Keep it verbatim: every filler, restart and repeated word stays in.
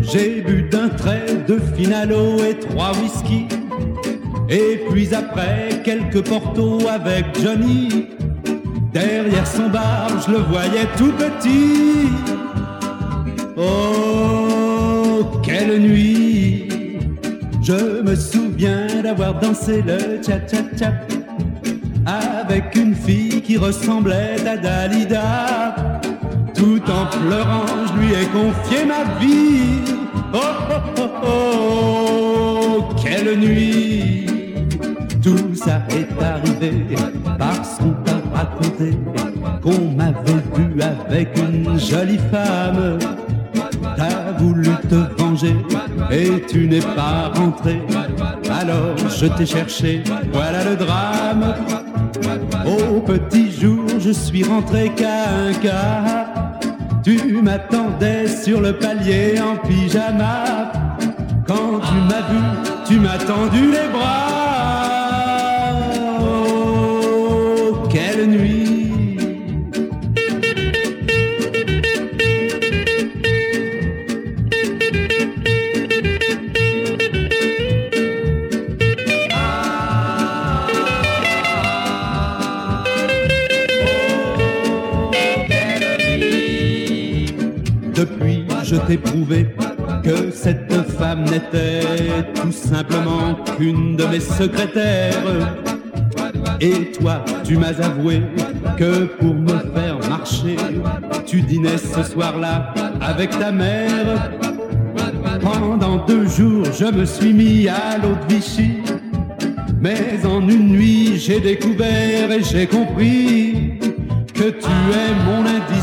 J'ai bu d'un trait deux finalo et trois whisky. Et puis après quelques portos avec Johnny. Derrière son bar je le voyais tout petit. Oh, quelle nuit! Je me souviens d'avoir dansé le cha-cha-cha avec une fille qui ressemblait à Dalida. Tout en pleurant, je lui ai confié ma vie. Oh, oh, oh, oh, quelle nuit! Tout ça est arrivé parce qu'on t'a raconté qu'on m'avait vu avec une jolie femme. T'as voulu te venger et tu n'es pas rentré. Alors je t'ai cherché, voilà le drame. Au petit jour, je suis rentré qu'à un quart. Tu m'attendais sur le palier en pyjama. Quand tu m'as vu, tu m'as tendu les bras. Oh, quelle nuit! Depuis, je t'ai prouvé que cette femme n'était tout simplement qu'une de mes secrétaires. Et toi, tu m'as avoué que pour me faire marcher, tu dînais ce soir-là avec ta mère. Pendant deux jours, je me suis mis à l'eau de Vichy. Mais en une nuit, j'ai découvert et j'ai compris que tu es mon indice.